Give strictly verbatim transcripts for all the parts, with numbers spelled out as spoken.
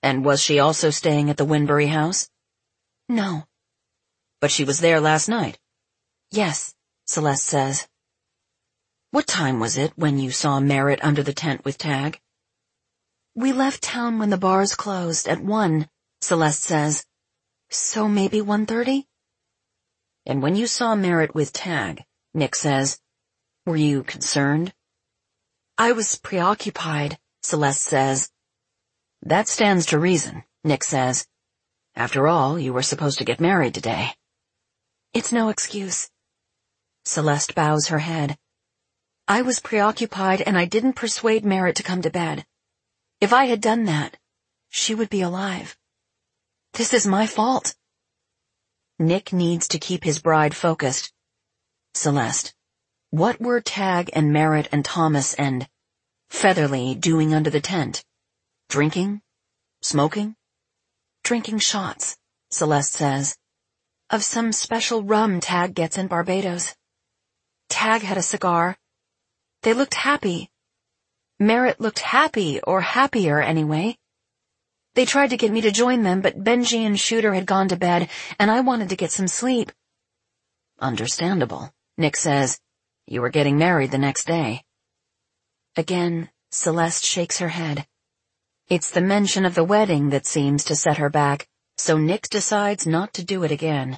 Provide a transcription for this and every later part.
And was she also staying at the Winbury house? No. But she was there last night? Yes, Celeste says. What time was it when you saw Merritt under the tent with Tag? We left town when the bars closed at one, Celeste says. So maybe one thirty? And when you saw Merritt with Tag, Nick says, were you concerned? I was preoccupied, Celeste says. That stands to reason, Nick says. After all, you were supposed to get married today. It's no excuse. Celeste bows her head. I was preoccupied and I didn't persuade Merritt to come to bed. If I had done that, she would be alive. This is my fault. Nick needs to keep his bride focused. Celeste, what were Tag and Merritt and Thomas and Featherly doing under the tent? Drinking? Smoking? Drinking shots, Celeste says. Of some special rum Tag gets in Barbados. Tag had a cigar. They looked happy. Merritt looked happy, or happier anyway. They tried to get me to join them, but Benji and Shooter had gone to bed, and I wanted to get some sleep. Understandable, Nick says. You were getting married the next day. Again, Celeste shakes her head. It's the mention of the wedding that seems to set her back, so Nick decides not to do it again.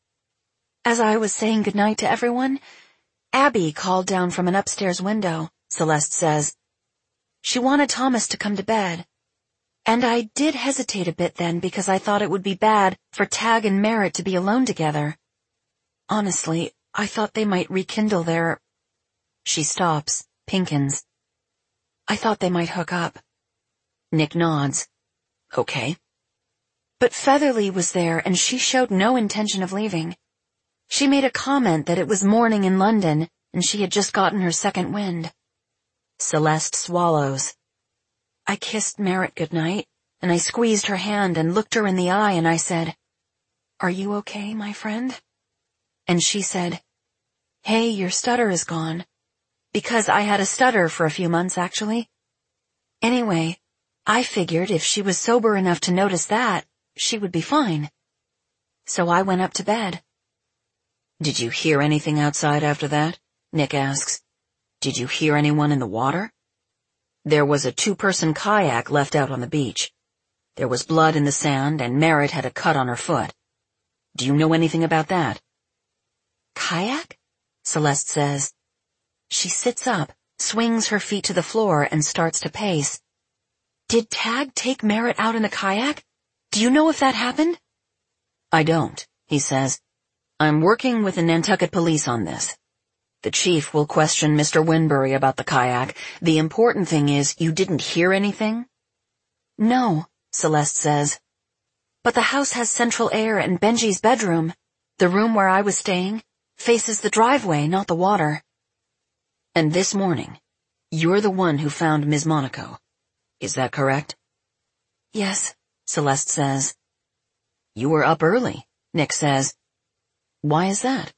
As I was saying goodnight to everyone, Abby called down from an upstairs window, Celeste says. She wanted Thomas to come to bed. And I did hesitate a bit then because I thought it would be bad for Tag and Merritt to be alone together. Honestly, I thought they might rekindle their... She stops, pinkens. I thought they might hook up. Nick nods. Okay. But Featherly was there and she showed no intention of leaving. She made a comment that it was morning in London and she had just gotten her second wind. Celeste swallows. I kissed Merritt goodnight, and I squeezed her hand and looked her in the eye and I said, "Are you okay, my friend?" And she said, "Hey, your stutter is gone." Because I had a stutter for a few months, actually. Anyway, I figured if she was sober enough to notice that, she would be fine. So I went up to bed. Did you hear anything outside after that? Nick asks. Did you hear anyone in the water? There was a two-person kayak left out on the beach. There was blood in the sand and Merritt had a cut on her foot. Do you know anything about that? Kayak? Celeste says. She sits up, swings her feet to the floor and starts to pace. Did Tag take Merritt out in the kayak? Do you know if that happened? I don't, he says. I'm working with the Nantucket police on this. The chief will question Mister Winbury about the kayak. The important thing is you didn't hear anything? No, Celeste says. But the house has central air and Benji's bedroom, the room where I was staying, faces the driveway, not the water. And this morning, you're the one who found Miz Monaco. Is that correct? Yes, Celeste says. You were up early, Nick says. Why is that?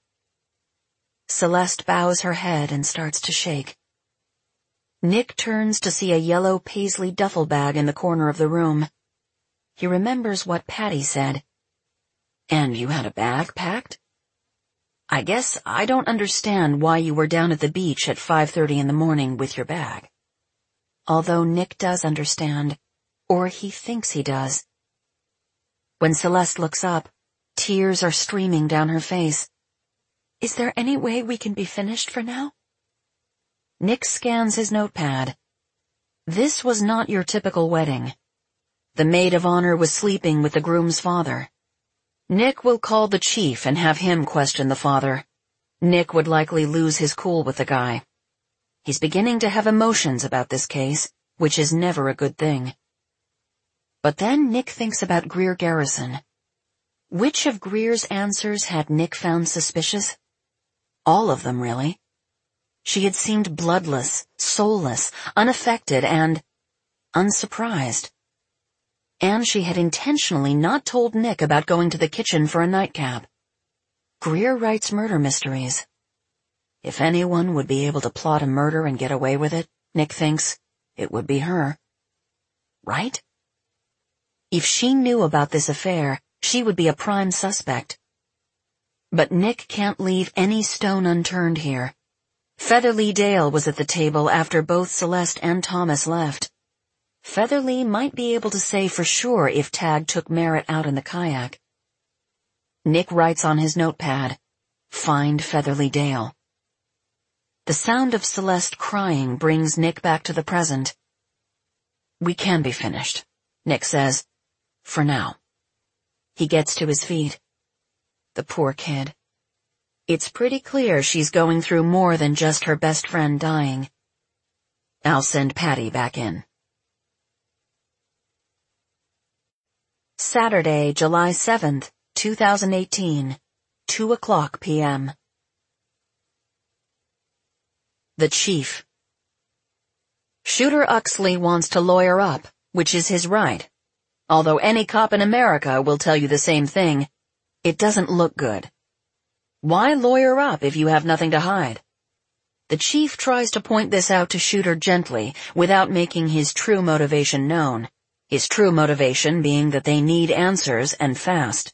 Celeste bows her head and starts to shake. Nick turns to see a yellow paisley duffel bag in the corner of the room. He remembers what Patty said. And you had a bag packed? I guess I don't understand why you were down at the beach at five thirty in the morning with your bag. Although Nick does understand, or he thinks he does. When Celeste looks up, tears are streaming down her face. Is there any way we can be finished for now? Nick scans his notepad. This was not your typical wedding. The maid of honor was sleeping with the groom's father. Nick will call the chief and have him question the father. Nick would likely lose his cool with the guy. He's beginning to have emotions about this case, which is never a good thing. But then Nick thinks about Greer Garrison. Which of Greer's answers had Nick found suspicious? All of them, really. She had seemed bloodless, soulless, unaffected, and unsurprised. And she had intentionally not told Nick about going to the kitchen for a nightcap. Greer writes murder mysteries. If anyone would be able to plot a murder and get away with it, Nick thinks, it would be her. Right? If she knew about this affair, she would be a prime suspect. But Nick can't leave any stone unturned here. Featherly Dale was at the table after both Celeste and Thomas left. Featherly might be able to say for sure if Tag took Merritt out in the kayak. Nick writes on his notepad, "Find Featherly Dale." The sound of Celeste crying brings Nick back to the present. "We can be finished," Nick says. "For now." He gets to his feet. The poor kid. It's pretty clear she's going through more than just her best friend dying. I'll send Patty back in. Saturday, July seventh, two thousand eighteen, two o'clock p m The Chief. Shooter Uxley wants to lawyer up, which is his right. Although any cop in America will tell you the same thing, it doesn't look good. Why lawyer up if you have nothing to hide? The chief tries to point this out to Shooter gently, without making his true motivation known. His true motivation being that they need answers and fast.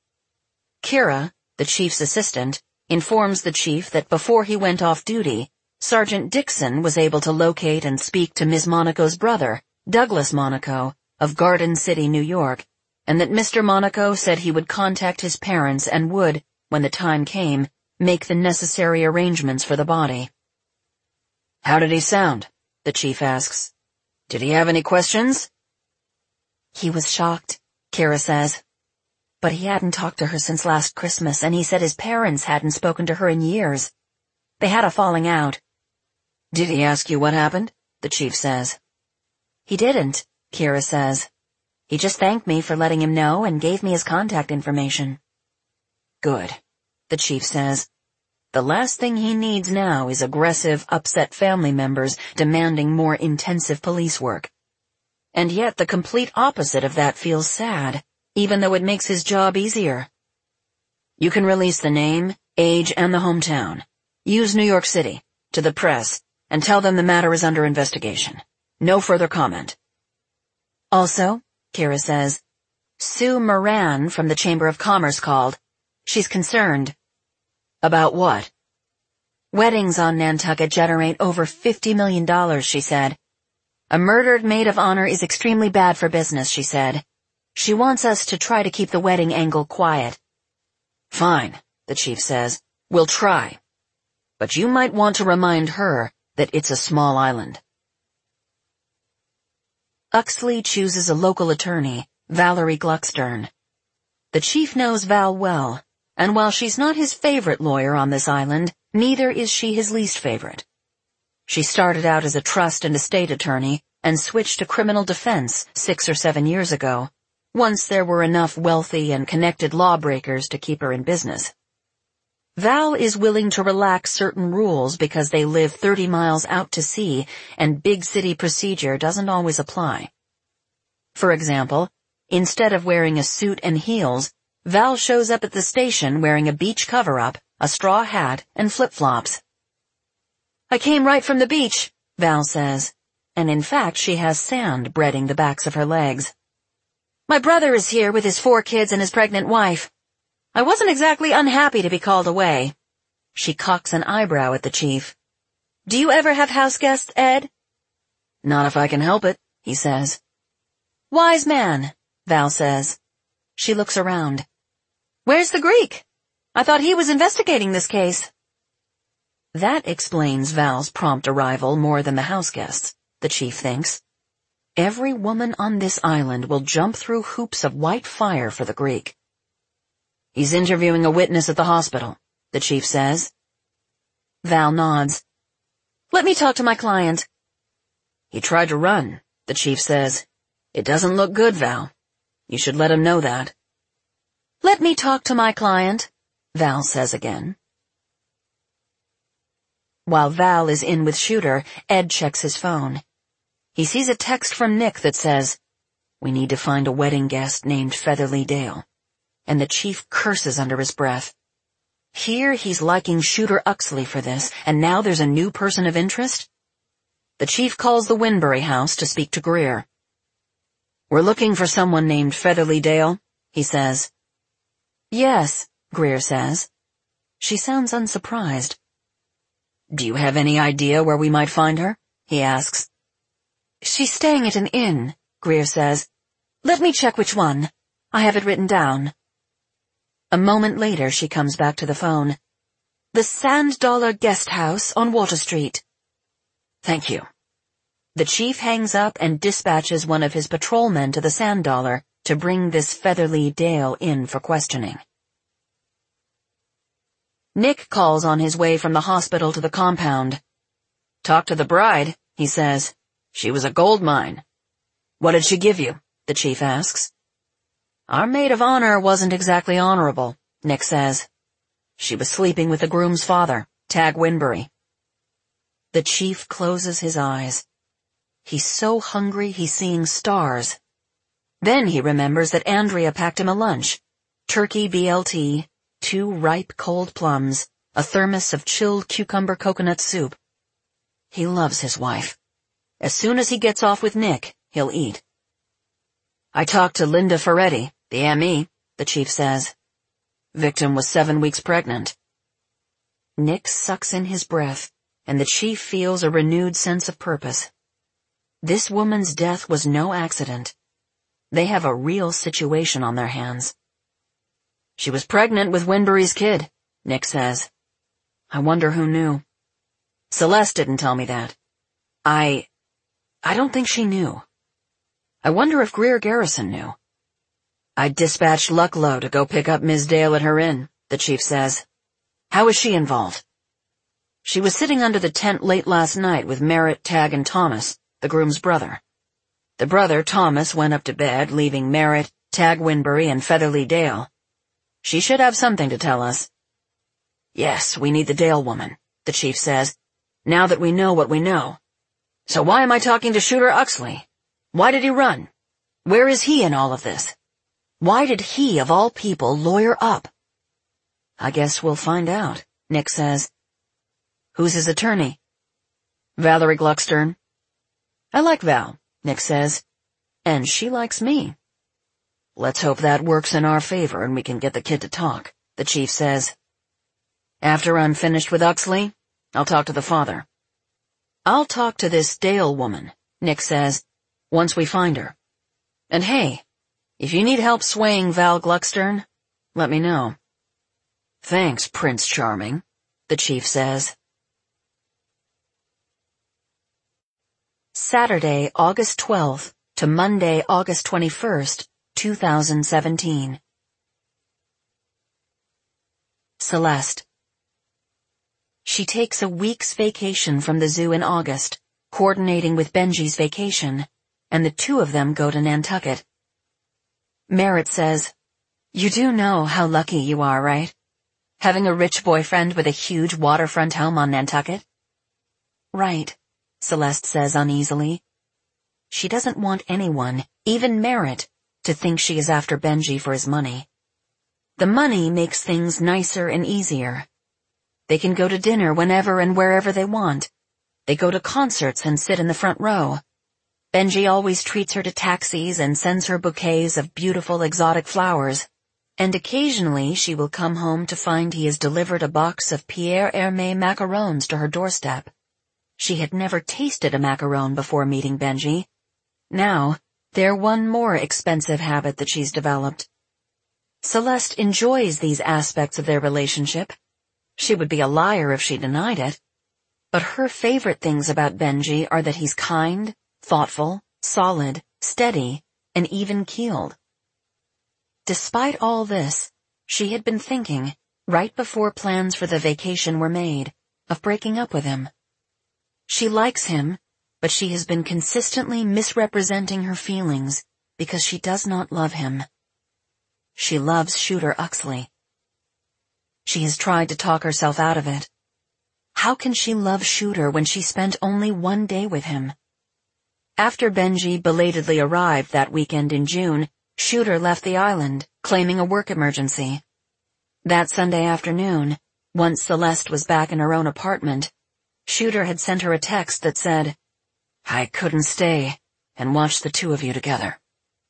Kira, the chief's assistant, informs the chief that before he went off duty, Sergeant Dixon was able to locate and speak to Miss Monaco's brother, Douglas Monaco, of Garden City, New York, and that Mister Monaco said he would contact his parents and would, when the time came, make the necessary arrangements for the body. "How did he sound?" the chief asks. "Did he have any questions?" "He was shocked," Kira says. "But he hadn't talked to her since last Christmas, and he said his parents hadn't spoken to her in years. They had a falling out." "Did he ask you what happened?" the chief says. "He didn't," Kira says. "He just thanked me for letting him know and gave me his contact information." "Good," the chief says. The last thing he needs now is aggressive, upset family members demanding more intensive police work. And yet the complete opposite of that feels sad, even though it makes his job easier. "You can release the name, age, and the hometown. Use New York City, to the press, and tell them the matter is under investigation. No further comment." "Also," Kira says, "Sue Moran from the Chamber of Commerce called. She's concerned." "About what?" "Weddings on Nantucket generate over fifty million dollars, she said. A murdered maid of honor is extremely bad for business, she said. She wants us to try to keep the wedding angle quiet." "Fine," the chief says. "We'll try. But you might want to remind her that it's a small island." Uxley chooses a local attorney, Valerie Gluckstern. The chief knows Val well, and while she's not his favorite lawyer on this island, neither is she his least favorite. She started out as a trust and estate attorney and switched to criminal defense six or seven years ago, once there were enough wealthy and connected lawbreakers to keep her in business. Val is willing to relax certain rules because they live thirty miles out to sea and big city procedure doesn't always apply. For example, instead of wearing a suit and heels, Val shows up at the station wearing a beach cover-up, a straw hat, and flip-flops. "I came right from the beach," Val says, and in fact she has sand breading the backs of her legs. "My brother is here with his four kids and his pregnant wife. I wasn't exactly unhappy to be called away." She cocks an eyebrow at the chief. "Do you ever have house guests, Ed?" "Not if I can help it," he says. "Wise man," Val says. She looks around. "Where's the Greek? I thought he was investigating this case." That explains Val's prompt arrival more than the house guests, the chief thinks. Every woman on this island will jump through hoops of white fire for the Greek. "He's interviewing a witness at the hospital," the chief says. Val nods. "Let me talk to my client." "He tried to run," the chief says. "It doesn't look good, Val. You should let him know that." "Let me talk to my client," Val says again. While Val is in with Shooter, Ed checks his phone. He sees a text from Nick that says, "We need to find a wedding guest named Featherly Dale." And the chief curses under his breath. Here he's liking Shooter Uxley for this, and now there's a new person of interest? The chief calls the Winbury house to speak to Greer. We're looking for someone named Featherly Dale, he says. Yes, Greer says. She sounds unsurprised. Do you have any idea where we might find her? He asks. She's staying at an inn, Greer says. Let me check which one. I have it written down. A moment later she comes back to the phone. The Sand Dollar Guest House on Water Street. Thank you. The chief hangs up and dispatches one of his patrolmen to the Sand Dollar to bring this Featherly Dale in for questioning. Nick calls on his way from the hospital to the compound. Talk to the bride, he says. She was a gold mine. What did she give you? The chief asks. Our maid of honor wasn't exactly honorable, Nick says. She was sleeping with the groom's father, Tag Winbury. The chief closes his eyes. He's so hungry he's seeing stars. Then he remembers that Andrea packed him a lunch. Turkey B L T, two ripe cold plums, a thermos of chilled cucumber coconut soup. He loves his wife. As soon as he gets off with Nick, he'll eat. I talked to Linda Ferretti, the M E, the chief says. Victim was seven weeks pregnant. Nick sucks in his breath, and the chief feels a renewed sense of purpose. This woman's death was no accident. They have a real situation on their hands. She was pregnant with Winbury's kid, Nick says. I wonder who knew. Celeste didn't tell me that. I... I don't think she knew. I wonder if Greer Garrison knew. I dispatched Lucklow to go pick up Miss Dale at her inn, the chief says. How is she involved? She was sitting under the tent late last night with Merritt, Tag, and Thomas, the groom's brother. The brother, Thomas, went up to bed, leaving Merritt, Tag Winbury, and Featherly Dale. She should have something to tell us. Yes, we need the Dale woman, the chief says, now that we know what we know. So why am I talking to Shooter Uxley? Why did he run? Where is he in all of this? Why did he, of all people, lawyer up? I guess we'll find out, Nick says. Who's his attorney? Valerie Gluckstern. I like Val, Nick says. And she likes me. Let's hope that works in our favor and we can get the kid to talk, the chief says. After I'm finished with Uxley, I'll talk to the father. I'll talk to this Dale woman, Nick says, once we find her. And hey, if you need help swaying Val Gluckstern, let me know. Thanks, Prince Charming, the chief says. Saturday, August twelfth to Monday, August twenty-first, two thousand seventeen. Celeste. She takes a week's vacation from the zoo in August, coordinating with Benji's vacation, and the two of them go to Nantucket. Merritt says, You do know how lucky you are, right? Having a rich boyfriend with a huge waterfront home on Nantucket? Right, Celeste says uneasily. She doesn't want anyone, even Merritt, to think she is after Benji for his money. The money makes things nicer and easier. They can go to dinner whenever and wherever they want. They go to concerts and sit in the front row. Benji always treats her to taxis and sends her bouquets of beautiful exotic flowers. And occasionally she will come home to find he has delivered a box of Pierre Hermé macarons to her doorstep. She had never tasted a macaron before meeting Benji. Now, they're one more expensive habit that she's developed. Celeste enjoys these aspects of their relationship. She would be a liar if she denied it. But her favorite things about Benji are that he's kind, thoughtful, solid, steady, and even-keeled. Despite all this, she had been thinking, right before plans for the vacation were made, of breaking up with him. She likes him, but she has been consistently misrepresenting her feelings because she does not love him. She loves Shooter Uxley. She has tried to talk herself out of it. How can she love Shooter when she spent only one day with him? After Benji belatedly arrived that weekend in June, Shooter left the island, claiming a work emergency. That Sunday afternoon, once Celeste was back in her own apartment, Shooter had sent her a text that said, I couldn't stay and watch the two of you together.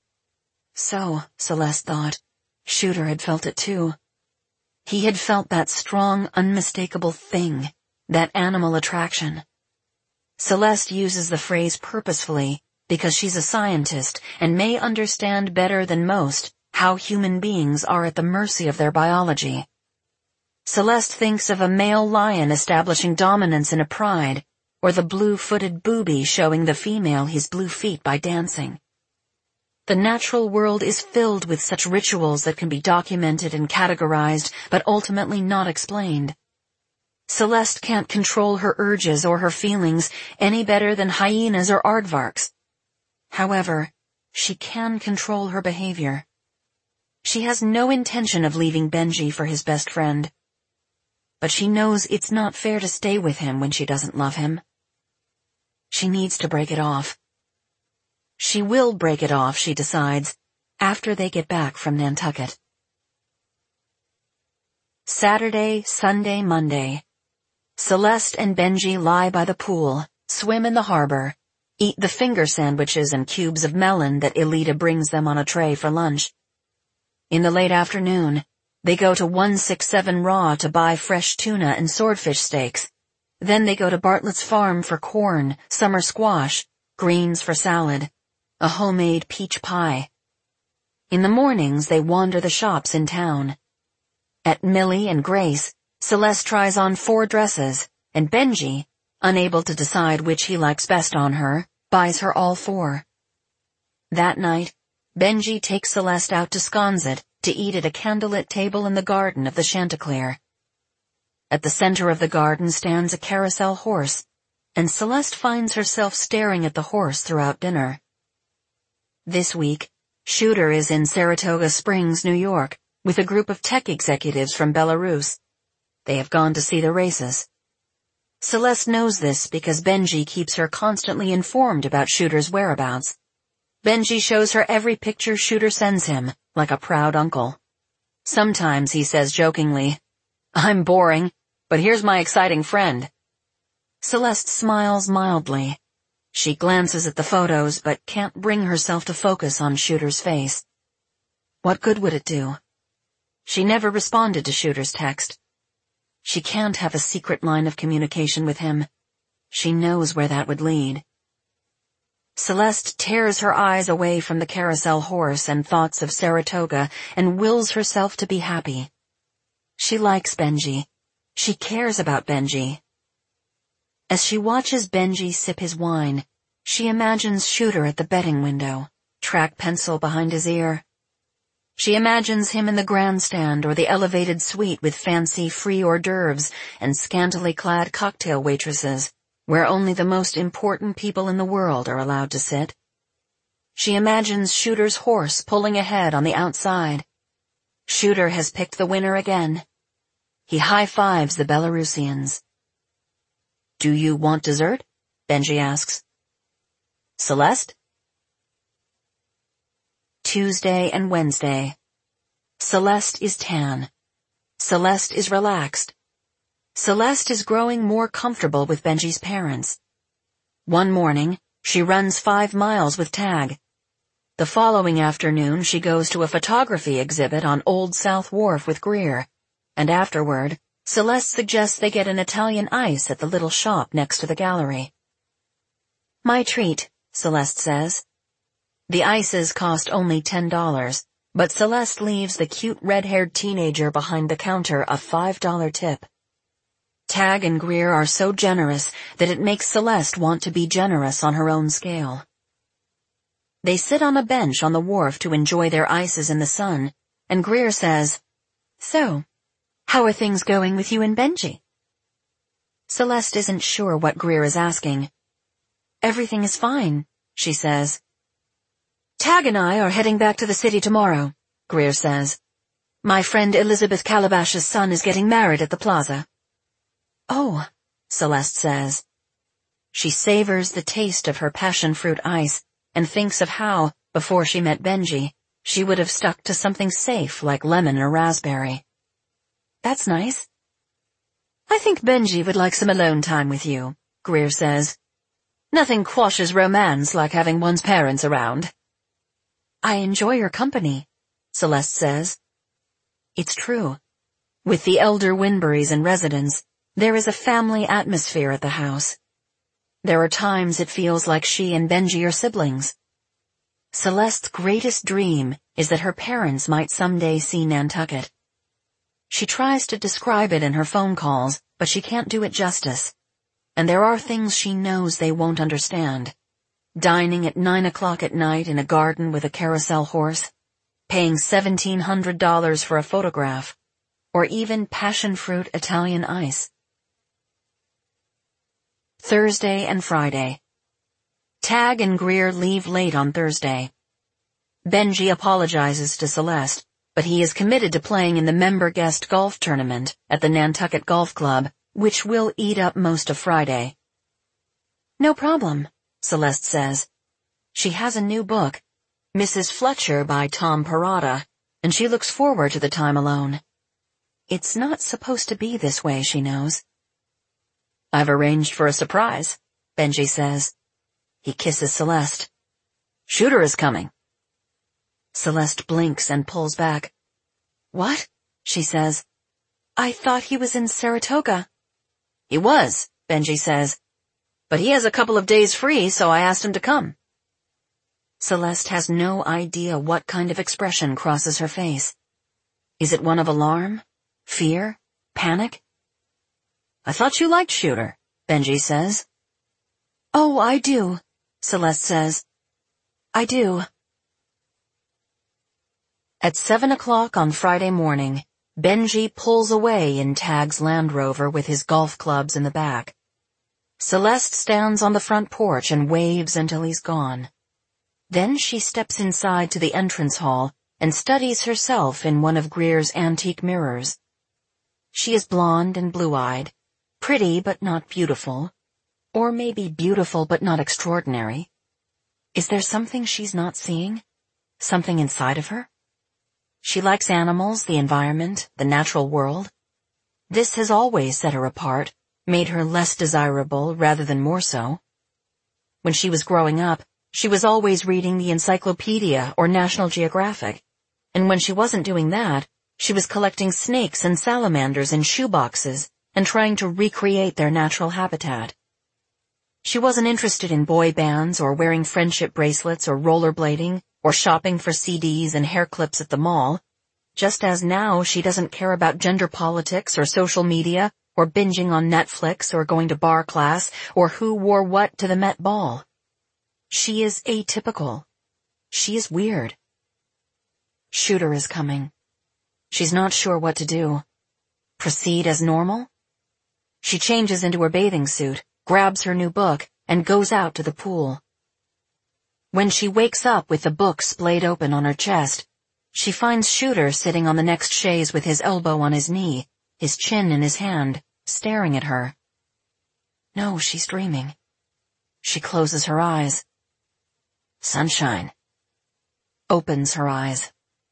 So, Celeste thought, Shooter had felt it too. He had felt that strong, unmistakable thing, that animal attraction. Celeste uses the phrase purposefully because she's a scientist and may understand better than most how human beings are at the mercy of their biology. Celeste thinks of a male lion establishing dominance in a pride, or the blue-footed booby showing the female his blue feet by dancing. The natural world is filled with such rituals that can be documented and categorized, but ultimately not explained. Celeste can't control her urges or her feelings any better than hyenas or aardvarks. However, she can control her behavior. She has no intention of leaving Benji for his best friend. But she knows it's not fair to stay with him when she doesn't love him. She needs to break it off. She will break it off, she decides, after they get back from Nantucket. Saturday, Sunday, Monday. Celeste and Benji lie by the pool, swim in the harbor, eat the finger sandwiches and cubes of melon that Elita brings them on a tray for lunch. In the late afternoon, they go to one sixty-seven Raw to buy fresh tuna and swordfish steaks. Then they go to Bartlett's farm for corn, summer squash, greens for salad, a homemade peach pie. In the mornings, they wander the shops in town. At Millie and Grace, Celeste tries on four dresses, and Benji, unable to decide which he likes best on her, buys her all four. That night, Benji takes Celeste out to Sconset to eat at a candlelit table in the garden of the Chanticleer. At the center of the garden stands a carousel horse, and Celeste finds herself staring at the horse throughout dinner. This week, Shooter is in Saratoga Springs, New York, with a group of tech executives from Belarus. They have gone to see the races. Celeste knows this because Benji keeps her constantly informed about Shooter's whereabouts. Benji shows her every picture Shooter sends him, like a proud uncle. Sometimes he says jokingly, "I'm boring, but here's my exciting friend." Celeste smiles mildly. She glances at the photos but can't bring herself to focus on Shooter's face. What good would it do? She never responded to Shooter's text. She can't have a secret line of communication with him. She knows where that would lead. Celeste tears her eyes away from the carousel horse and thoughts of Saratoga and wills herself to be happy. She likes Benji. She cares about Benji. As she watches Benji sip his wine, she imagines Shooter at the betting window, track pencil behind his ear. She imagines him in the grandstand or the elevated suite with fancy free hors d'oeuvres and scantily clad cocktail waitresses, where only the most important people in the world are allowed to sit. She imagines Shooter's horse pulling ahead on the outside. Shooter has picked the winner again. He high-fives the Belarusians. "Do you want dessert?" Benji asks. "Celeste?" Tuesday and Wednesday. Celeste is tan. Celeste is relaxed. Celeste is growing more comfortable with Benji's parents. One morning, she runs five miles with Tag. The following afternoon, she goes to a photography exhibit on Old South Wharf with Greer, and afterward, Celeste suggests they get an Italian ice at the little shop next to the gallery. "My treat," Celeste says. The ices cost only ten dollars, but Celeste leaves the cute red-haired teenager behind the counter a five dollar tip. Tag and Greer are so generous that it makes Celeste want to be generous on her own scale. They sit on a bench on the wharf to enjoy their ices in the sun, and Greer says, "So, how are things going with you and Benji?" Celeste isn't sure what Greer is asking. "Everything is fine," she says. "Tag and I are heading back to the city tomorrow," Greer says. "My friend Elizabeth Calabash's son is getting married at the plaza." "Oh," Celeste says. She savors the taste of her passion fruit ice and thinks of how, before she met Benji, she would have stuck to something safe like lemon or raspberry. "That's nice." "I think Benji would like some alone time with you," Greer says. "Nothing quashes romance like having one's parents around." I enjoy your company, Celeste says. It's true. With the elder Winburys in residence, there is a family atmosphere at the house. There are times it feels like she and Benji are siblings. Celeste's greatest dream is that her parents might someday see Nantucket. She tries to describe it in her phone calls, but she can't do it justice. And there are things she knows they won't understand. Dining at nine o'clock at night in a garden with a carousel horse, paying seventeen hundred dollars for a photograph, or even passion fruit Italian ice. Thursday and Friday. Tag and Greer leave late on Thursday. Benji apologizes to Celeste, but he is committed to playing in the member guest golf tournament at the Nantucket Golf Club, which will eat up most of Friday. No problem, Celeste says. She has a new book, Missus Fletcher by Tom Perrotta, and she looks forward to the time alone. It's not supposed to be this way, she knows. I've arranged for a surprise, Benji says. He kisses Celeste. Shooter is coming. Celeste blinks and pulls back. What? She says. I thought he was in Saratoga. He was, Benji says. But he has a couple of days free, so I asked him to come. Celeste has no idea what kind of expression crosses her face. Is it one of alarm? Fear? Panic? I thought you liked Shooter, Benji says. Oh, I do, Celeste says. I do. At seven o'clock on Friday morning, Benji pulls away in Tag's Land Rover with his golf clubs in the back. Celeste stands on the front porch and waves until he's gone. Then she steps inside to the entrance hall and studies herself in one of Greer's antique mirrors. She is blonde and blue-eyed, pretty but not beautiful, or maybe beautiful but not extraordinary. Is there something she's not seeing? Something inside of her? She likes animals, the environment, the natural world. This has always set her apart, made her less desirable rather than more so. When she was growing up, she was always reading the Encyclopedia or National Geographic, and when she wasn't doing that, she was collecting snakes and salamanders in shoeboxes and trying to recreate their natural habitat. She wasn't interested in boy bands or wearing friendship bracelets or rollerblading or shopping for C Ds and hair clips at the mall, just as now she doesn't care about gender politics or social media or binging on Netflix or going to bar class or who wore what to the Met Ball. She is atypical. She is weird. Shooter is coming. She's not sure what to do. Proceed as normal? She changes into her bathing suit, grabs her new book, and goes out to the pool. When she wakes up with the book splayed open on her chest, she finds Shooter sitting on the next chaise with his elbow on his knee, his chin in his hand, staring at her. No, she's dreaming. She closes her eyes. Sunshine. Opens her eyes.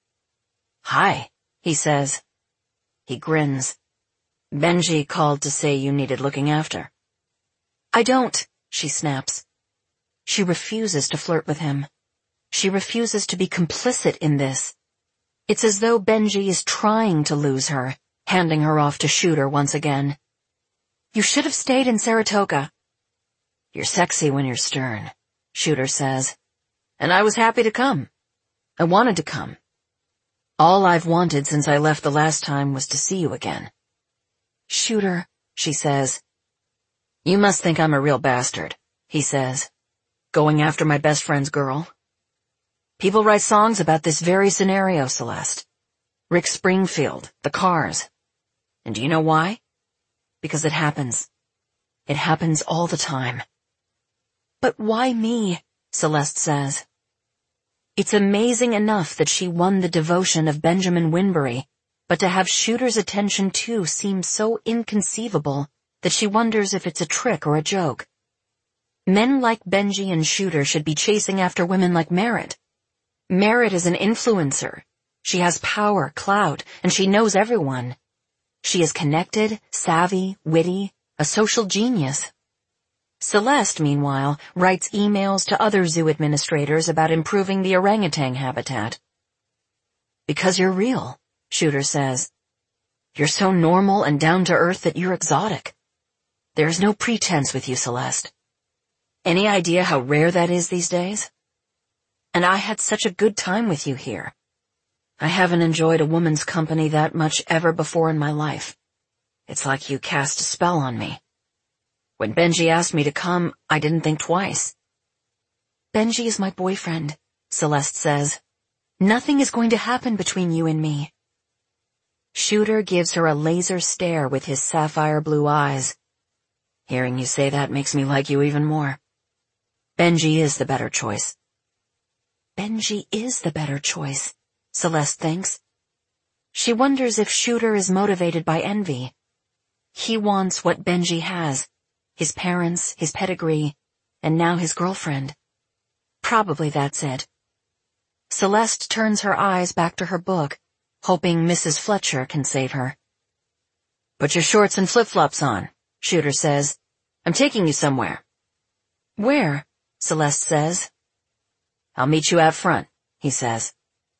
Hi, he says. He grins. Benji called to say you needed looking after. I don't, she snaps. She refuses to flirt with him. She refuses to be complicit in this. It's as though Benji is trying to lose her, handing her off to Shooter once again. You should have stayed in Saratoga. You're sexy when you're stern, Shooter says. And I was happy to come. I wanted to come. All I've wanted since I left the last time was to see you again. Shooter, she says. You must think I'm a real bastard, he says. Going after my best friend's girl. People write songs about this very scenario, Celeste. Rick Springfield, The Cars. And do you know why? Because it happens. It happens all the time. But why me? Celeste says. It's amazing enough that she won the devotion of Benjamin Winbury, but to have Shooter's attention too seems so inconceivable that she wonders if it's a trick or a joke. Men like Benji and Shooter should be chasing after women like Merritt. Merritt is an influencer. She has power, clout, and she knows everyone. She is connected, savvy, witty, a social genius. Celeste, meanwhile, writes emails to other zoo administrators about improving the orangutan habitat. Because you're real, Shooter says. You're so normal and down-to-earth that you're exotic. There's no pretense with you, Celeste. Any idea how rare that is these days? And I had such a good time with you here. I haven't enjoyed a woman's company that much ever before in my life. It's like you cast a spell on me. When Benji asked me to come, I didn't think twice. Benji is my boyfriend, Celeste says. Nothing is going to happen between you and me. Shooter gives her a laser stare with his sapphire blue eyes. Hearing you say that makes me like you even more. Benji is the better choice. Benji is the better choice, Celeste thinks. She wonders if Shooter is motivated by envy. He wants what Benji has. His parents, his pedigree, and now his girlfriend. Probably that's it. Celeste turns her eyes back to her book, hoping Missus Fletcher can save her. Put your shorts and flip-flops on, Shooter says. I'm taking you somewhere. Where? Celeste says. I'll meet you out front, he says.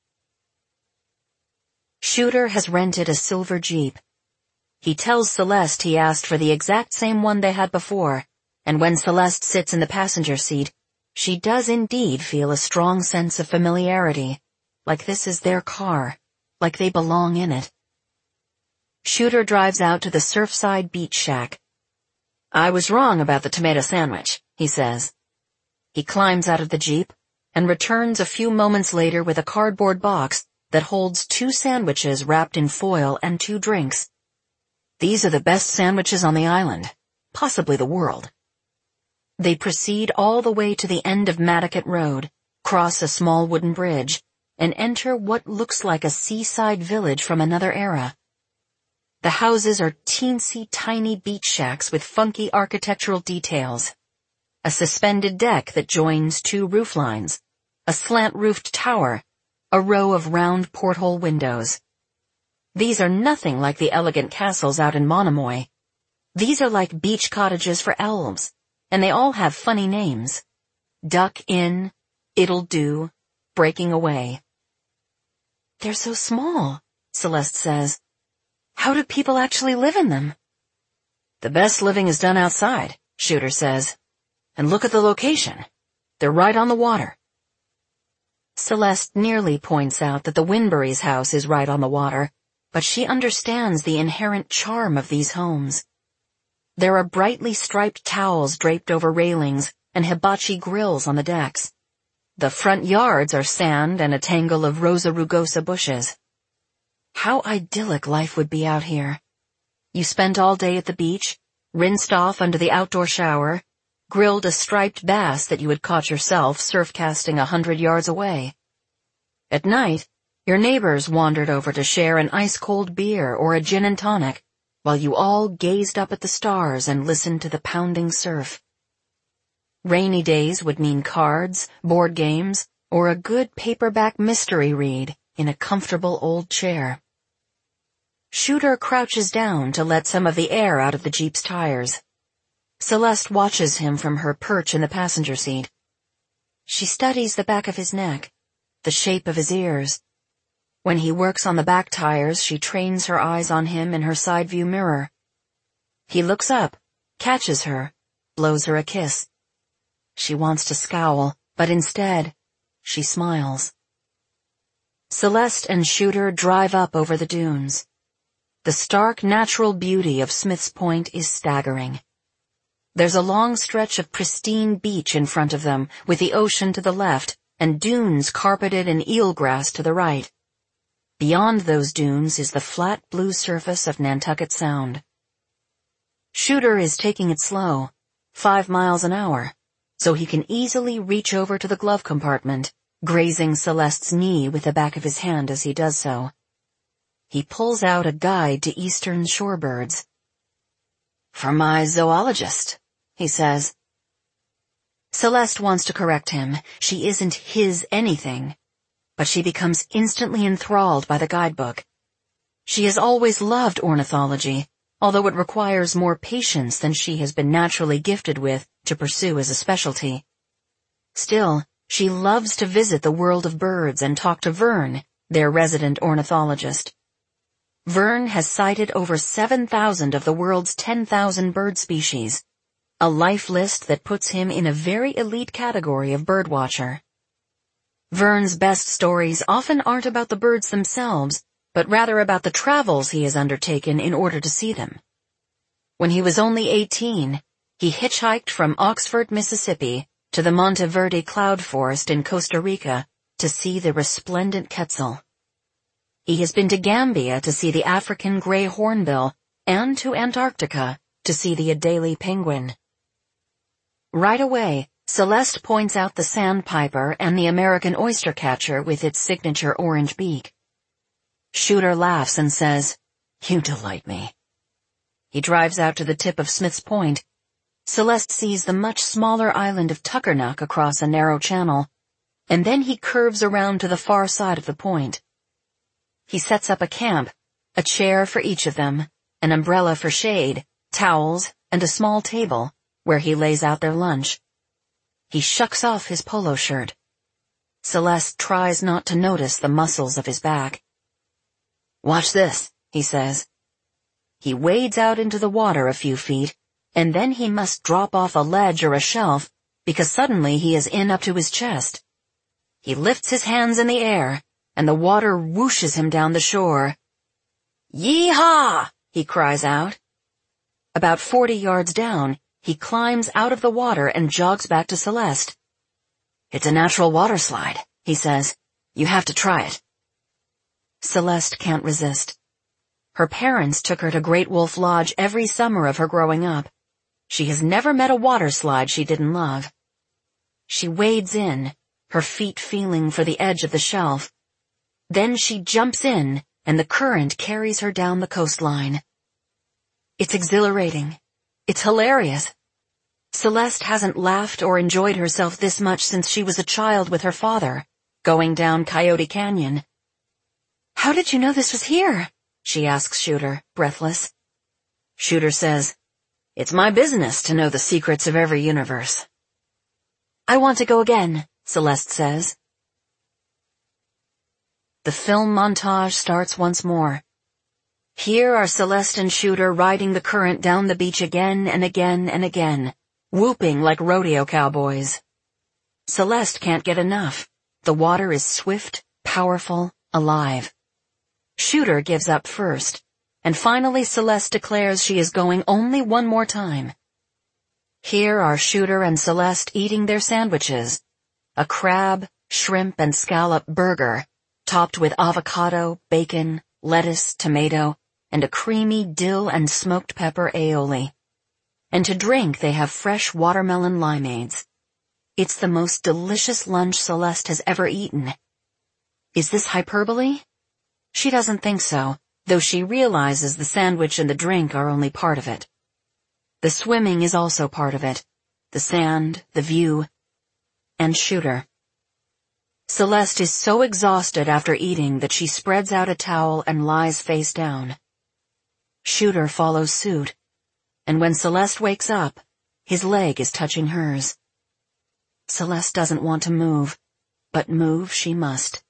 Shooter has rented a silver Jeep. He tells Celeste he asked for the exact same one they had before, and when Celeste sits in the passenger seat, she does indeed feel a strong sense of familiarity, like this is their car, like they belong in it. Shooter drives out to the Surfside Beach Shack. I was wrong about the tomato sandwich, he says. He climbs out of the Jeep and returns a few moments later with a cardboard box that holds two sandwiches wrapped in foil and two drinks. These are the best sandwiches on the island, possibly the world. They proceed all the way to the end of Madaket Road, cross a small wooden bridge, and enter what looks like a seaside village from another era. The houses are teensy tiny beach shacks with funky architectural details. A suspended deck that joins two roof lines, a slant-roofed tower, a row of round porthole windows. These are nothing like the elegant castles out in Monomoy. These are like beach cottages for elves, and they all have funny names. Duck Inn, It'll Do, Breaking Away. They're so small, Celeste says. How do people actually live in them? The best living is done outside, Shooter says. And look at the location. They're right on the water. Celeste nearly points out that the Winburys' house is right on the water, but she understands the inherent charm of these homes. There are brightly striped towels draped over railings and hibachi grills on the decks. The front yards are sand and a tangle of Rosa rugosa bushes. How idyllic life would be out here. You spent all day at the beach, rinsed off under the outdoor shower, grilled a striped bass that you had caught yourself surf casting a hundred yards away. At night, your neighbors wandered over to share an ice-cold beer or a gin and tonic, while you all gazed up at the stars and listened to the pounding surf. Rainy days would mean cards, board games, or a good paperback mystery read in a comfortable old chair. Shooter crouches down to let some of the air out of the Jeep's tires. Celeste watches him from her perch in the passenger seat. She studies the back of his neck, the shape of his ears. When he works on the back tires, she trains her eyes on him in her side view mirror. He looks up, catches her, blows her a kiss. She wants to scowl, but instead, she smiles. Celeste and Shooter drive up over the dunes. The stark natural beauty of Smith's Point is staggering. There's a long stretch of pristine beach in front of them, with the ocean to the left and dunes carpeted in eelgrass to the right. Beyond those dunes is the flat blue surface of Nantucket Sound. Shooter is taking it slow, five miles an hour, so he can easily reach over to the glove compartment, grazing Celeste's knee with the back of his hand as he does so. He pulls out a guide to eastern shorebirds. For my zoologist, he says. Celeste wants to correct him. She isn't his anything. But she becomes instantly enthralled by the guidebook. She has always loved ornithology, although it requires more patience than she has been naturally gifted with to pursue as a specialty. Still, she loves to visit the world of birds and talk to Vern, their resident ornithologist. Vern has cited over seven thousand of the world's ten thousand bird species, a life list that puts him in a very elite category of birdwatcher. Vern's best stories often aren't about the birds themselves, but rather about the travels he has undertaken in order to see them. When he was only eighteen, he hitchhiked from Oxford, Mississippi, to the Monteverde cloud forest in Costa Rica to see the resplendent quetzal. He has been to Gambia to see the African gray hornbill and to Antarctica to see the Adelie penguin. Right away, Celeste points out the sandpiper and the American oystercatcher with its signature orange beak. Shooter laughs and says, "You delight me." He drives out to the tip of Smith's Point. Celeste sees the much smaller island of Tuckernuck across a narrow channel, and then he curves around to the far side of the point. He sets up a camp, a chair for each of them, an umbrella for shade, towels, and a small table, where he lays out their lunch. He shucks off his polo shirt. Celeste tries not to notice the muscles of his back. "Watch this," he says. He wades out into the water a few feet, and then he must drop off a ledge or a shelf, because suddenly he is in up to his chest. He lifts his hands in the air, and the water whooshes him down the shore. "Yee-haw!" he cries out. About forty yards down, he climbs out of the water and jogs back to Celeste. "It's a natural water slide," he says. "You have to try it." Celeste can't resist. Her parents took her to Great Wolf Lodge every summer of her growing up. She has never met a water slide she didn't love. She wades in, her feet feeling for the edge of the shelf. Then she jumps in, and the current carries her down the coastline. It's exhilarating. It's hilarious. Celeste hasn't laughed or enjoyed herself this much since she was a child with her father, going down Coyote Canyon. "How did you know this was here?" she asks Shooter, breathless. Shooter says, "It's my business to know the secrets of every universe." "I want to go again," Celeste says. The film montage starts once more. Here are Celeste and Shooter riding the current down the beach again and again and again, whooping like rodeo cowboys. Celeste can't get enough. The water is swift, powerful, alive. Shooter gives up first, and finally Celeste declares she is going only one more time. Here are Shooter and Celeste eating their sandwiches, a crab, shrimp, and scallop burger, topped with avocado, bacon, lettuce, tomato, and a creamy dill and smoked pepper aioli. And to drink they have fresh watermelon limeades. It's the most delicious lunch Celeste has ever eaten. Is this hyperbole? She doesn't think so, though she realizes the sandwich and the drink are only part of it. The swimming is also part of it, the sand, the view, and Shooter. Celeste is so exhausted after eating that she spreads out a towel and lies face down. Shooter follows suit, and when Celeste wakes up, his leg is touching hers. Celeste doesn't want to move, but move she must.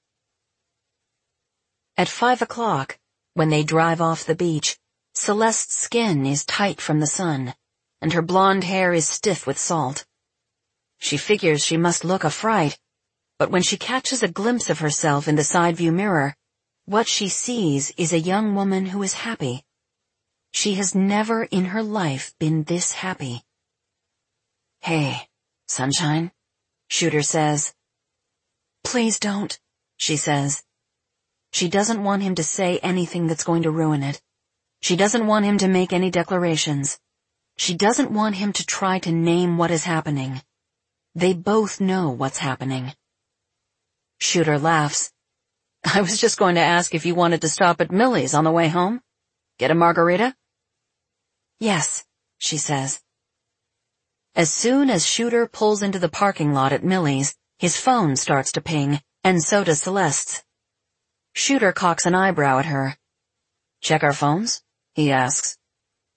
At five o'clock, when they drive off the beach, Celeste's skin is tight from the sun, and her blonde hair is stiff with salt. She figures she must look a fright, but when she catches a glimpse of herself in the side view mirror, what she sees is a young woman who is happy. She has never in her life been this happy. "Hey, sunshine," Shooter says. "Please don't," she says. She doesn't want him to say anything that's going to ruin it. She doesn't want him to make any declarations. She doesn't want him to try to name what is happening. They both know what's happening. Shooter laughs. "I was just going to ask if you wanted to stop at Millie's on the way home. Get a margarita?" "Yes," she says. As soon as Shooter pulls into the parking lot at Millie's, his phone starts to ping, and so does Celeste's. Shooter cocks an eyebrow at her. "Check our phones?" he asks.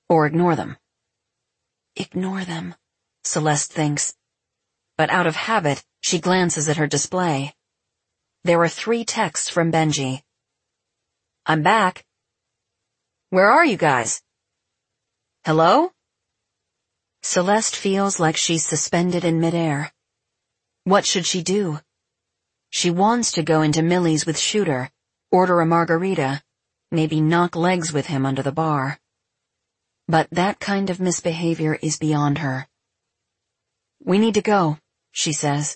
or ignore them. Ignore them, Celeste thinks. But out of habit, she glances at her display. There are three texts from Benji. I'm back. Where are you guys? Hello? Celeste feels like she's suspended in midair. What should she do? She wants to go into Millie's with Shooter, order a margarita, maybe knock legs with him under the bar. But that kind of misbehavior is beyond her. We need to go, she says.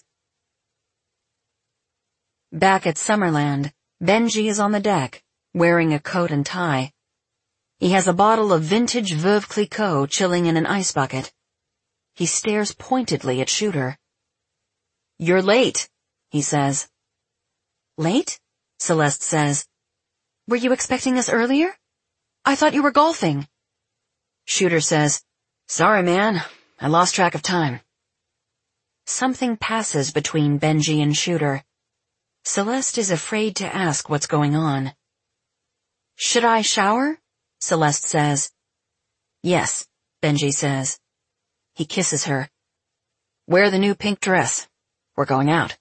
Back at Summerland, Benji is on the deck, wearing a coat and tie. He has a bottle of vintage Veuve Clicquot chilling in an ice bucket. He stares pointedly at Shooter. You're late, he says. Late? Celeste says. Were you expecting us earlier? I thought you were golfing. Shooter says, Sorry, man. I lost track of time. Something passes between Benji and Shooter. Celeste is afraid to ask what's going on. Should I shower? Celeste says. Yes, Benji says. He kisses her. Wear the new pink dress. We're going out.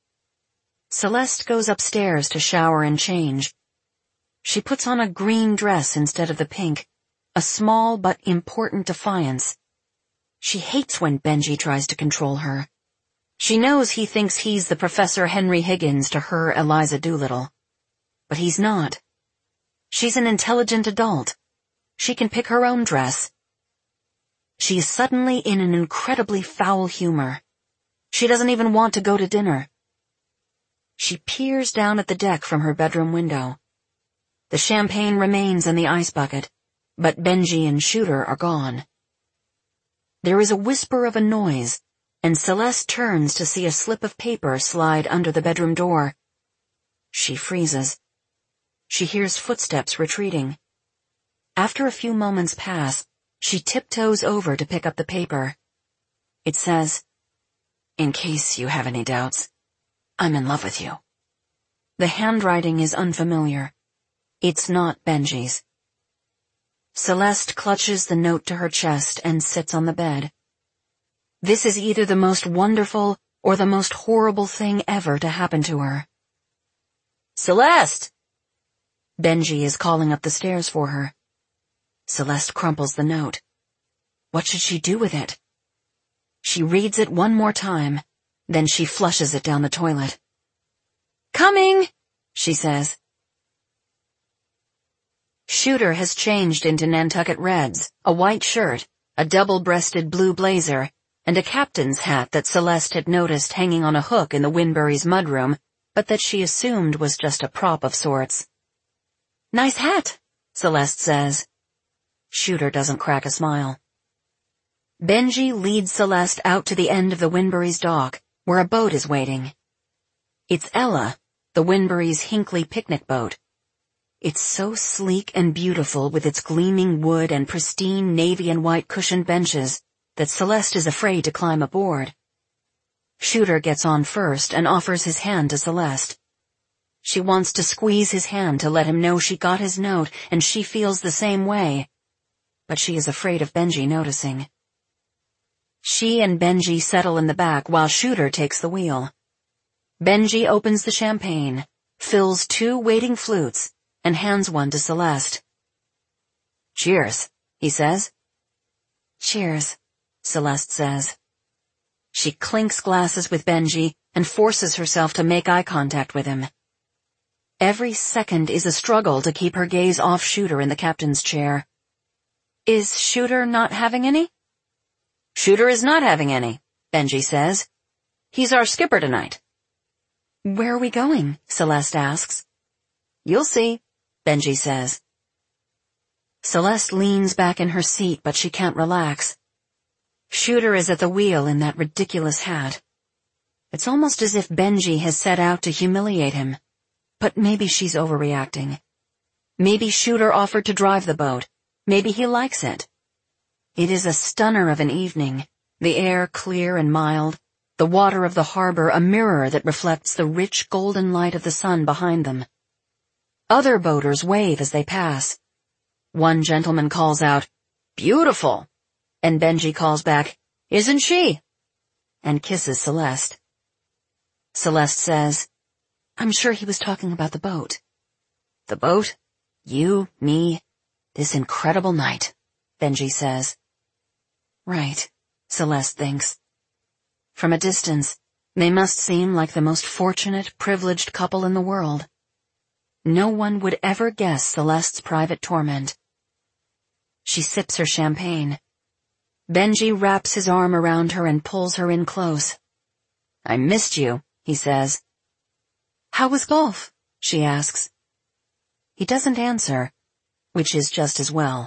Celeste goes upstairs to shower and change. She puts on a green dress instead of the pink, a small but important defiance. She hates when Benji tries to control her. She knows he thinks he's the Professor Henry Higgins to her Eliza Doolittle. But he's not. She's an intelligent adult. She can pick her own dress. She is suddenly in an incredibly foul humor. She doesn't even want to go to dinner. She peers down at the deck from her bedroom window. The champagne remains in the ice bucket, but Benji and Shooter are gone. There is a whisper of a noise, and Celeste turns to see a slip of paper slide under the bedroom door. She freezes. She hears footsteps retreating. After a few moments pass, she tiptoes over to pick up the paper. It says, In case you have any doubts, I'm in love with you. The handwriting is unfamiliar. It's not Benji's. Celeste clutches the note to her chest and sits on the bed. This is either the most wonderful or the most horrible thing ever to happen to her. Celeste! Benji is calling up the stairs for her. Celeste crumples the note. What should she do with it? She reads it one more time, then she flushes it down the toilet. Coming, she says. Shooter has changed into Nantucket Reds, a white shirt, a double-breasted blue blazer, and a captain's hat that Celeste had noticed hanging on a hook in the Winburys' mudroom, but that she assumed was just a prop of sorts. Nice hat, Celeste says. Shooter doesn't crack a smile. Benji leads Celeste out to the end of the Winburys' dock, where a boat is waiting. It's Ella, the Winburys' Hinckley picnic boat. It's so sleek and beautiful with its gleaming wood and pristine navy and white cushioned benches that Celeste is afraid to climb aboard. Shooter gets on first and offers his hand to Celeste. She wants to squeeze his hand to let him know she got his note and she feels the same way, but she is afraid of Benji noticing. She and Benji settle in the back while Shooter takes the wheel. Benji opens the champagne, fills two waiting flutes, and hands one to Celeste. Cheers, he says. Cheers, Celeste says. She clinks glasses with Benji and forces herself to make eye contact with him. Every second is a struggle to keep her gaze off Shooter in the captain's chair. Is Shooter not having any? Shooter is not having any, Benji says. He's our skipper tonight. Where are we going? Celeste asks. You'll see, Benji says. Celeste leans back in her seat, but she can't relax. Shooter is at the wheel in that ridiculous hat. It's almost as if Benji has set out to humiliate him. But maybe she's overreacting. Maybe Shooter offered to drive the boat. Maybe he likes it. It is a stunner of an evening, the air clear and mild, the water of the harbor a mirror that reflects the rich golden light of the sun behind them. Other boaters wave as they pass. One gentleman calls out, Beautiful. And Benji calls back, isn't she? And kisses Celeste. Celeste says, I'm sure he was talking about the boat. The boat? You, me, this incredible night, Benji says. Right, Celeste thinks. From a distance, they must seem like the most fortunate, privileged couple in the world. No one would ever guess Celeste's private torment. She sips her champagne. Benji wraps his arm around her and pulls her in close. I missed you, he says. How was golf? She asks. He doesn't answer, which is just as well.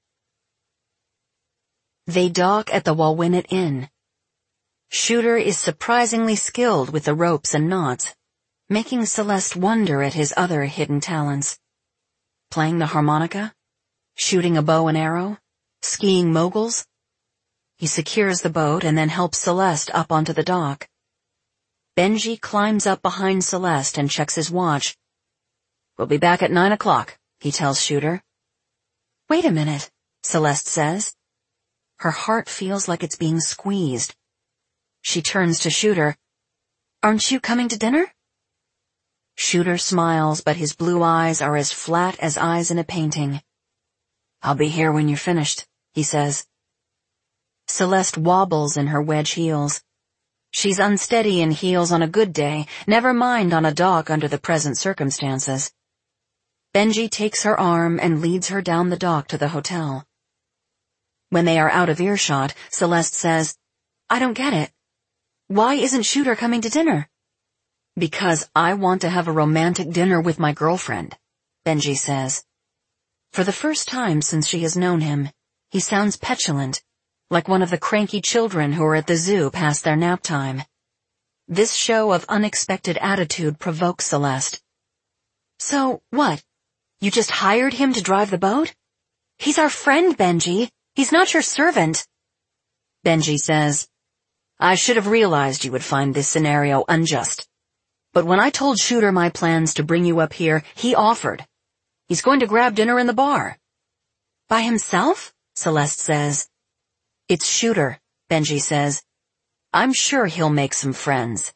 They dock at the Wauwinet Inn. Shooter is surprisingly skilled with the ropes and knots, making Celeste wonder at his other hidden talents. Playing the harmonica? Shooting a bow and arrow? Skiing moguls? He secures the boat and then helps Celeste up onto the dock. Benji climbs up behind Celeste and checks his watch. We'll be back at nine o'clock, he tells Shooter. Wait a minute, Celeste says. Her heart feels like it's being squeezed. She turns to Shooter. Aren't you coming to dinner? Shooter smiles, but his blue eyes are as flat as eyes in a painting. I'll be here when you're finished, he says. Celeste wobbles in her wedge heels. She's unsteady in heels on a good day, never mind on a dock under the present circumstances. Benji takes her arm and leads her down the dock to the hotel. When they are out of earshot, Celeste says, I don't get it. Why isn't Shooter coming to dinner? Because I want to have a romantic dinner with my girlfriend, Benji says. For the first time since she has known him, he sounds petulant, like one of the cranky children who are at the zoo past their nap time. This show of unexpected attitude provokes Celeste. So, what? You just hired him to drive the boat? He's our friend, Benji. He's not your servant. Benji says, I should have realized you would find this scenario unjust. But when I told Shooter my plans to bring you up here, he offered. He's going to grab dinner in the bar. By himself? Celeste says. It's Shooter, Benji says. I'm sure he'll make some friends.